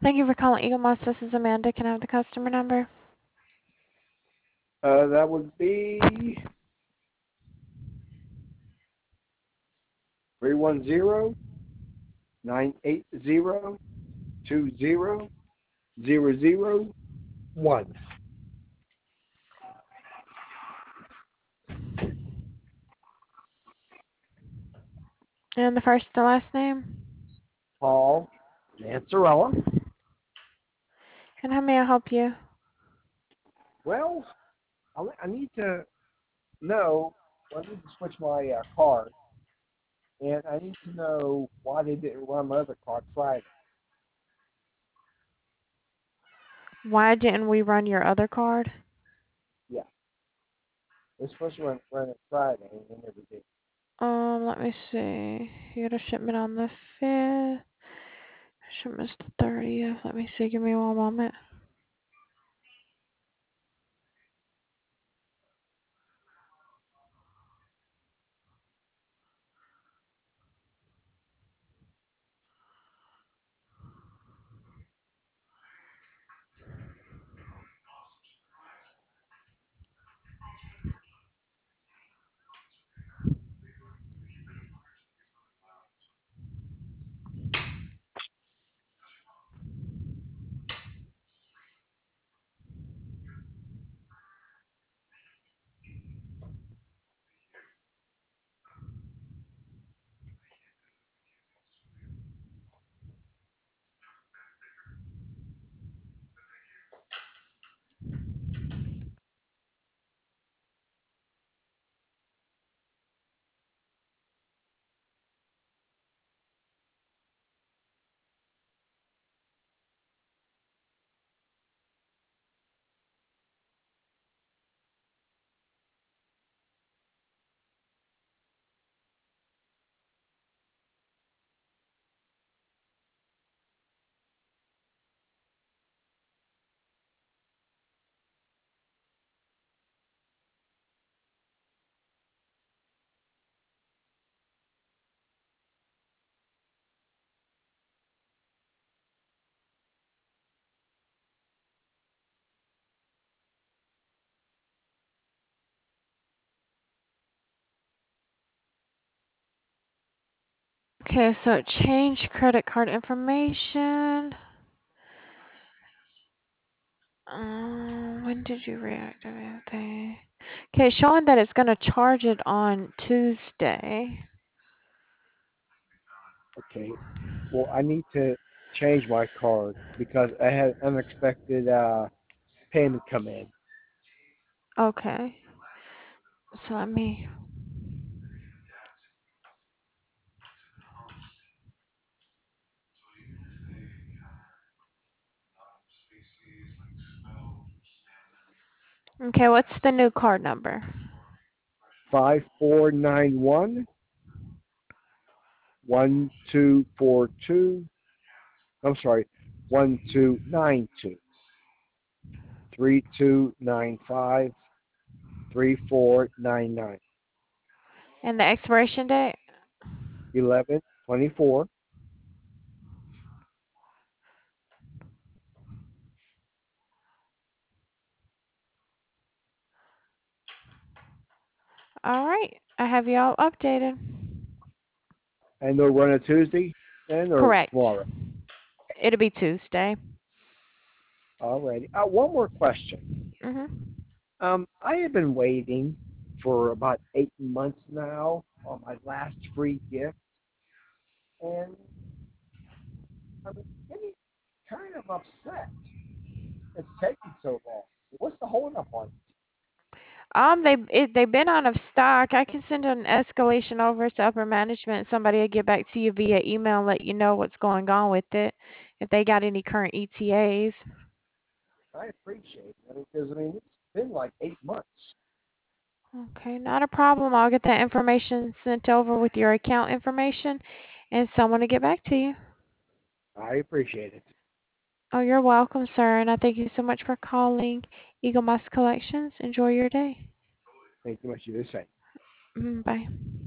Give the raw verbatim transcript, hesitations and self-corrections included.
Thank you for calling Eagle Moss. This is Amanda. Can I have the customer number? Uh, that would be three one zero nine eight zero two zero zero zero one. And the first and last name? Paul Manzarella. And how may I help you? Well, I, I need to know. I need to switch my uh, card, and I need to know why they didn't run my other card Friday. Why didn't we run your other card? Yeah, they're supposed to run, run it Friday, and they never did. Um, let me see. You got a shipment on the fifth. Shipment's the thirtieth. Let me see. Give me one moment. Okay, so it changed credit card information. Um, when did you reactivate the? Okay, showing that it's going to charge it on Tuesday. Okay. Well, I need to change my card because I had unexpected uh, payment come in. Okay. So let me. Okay, what's the new card number? Five four nine one one two four two. I'm sorry, one two nine two three two nine five three four nine nine And the expiration date? eleven twenty four. All right. I have you all updated. And they'll run a Tuesday then or Correct. tomorrow. It'll be Tuesday. Alrighty. Uh, one more question. Mhm. Um, I have been waiting for about eight months now on my last free gift, and I'm getting kind of upset. It's taking so long. What's the holdup on it? Um, they it, they've been out of stock. I can send an escalation over to upper management. Somebody will get back to you via email and let you know what's going on with it. If they got any current E T As. I appreciate it because I mean it's been like eight months. Okay, not a problem. I'll get that information sent over with your account information, and someone will get back to you. I appreciate it. Oh, you're welcome, sir, and I thank you so much for calling Eagle Moss Collections. Enjoy your day. Thank you much. You the same. Mm, bye.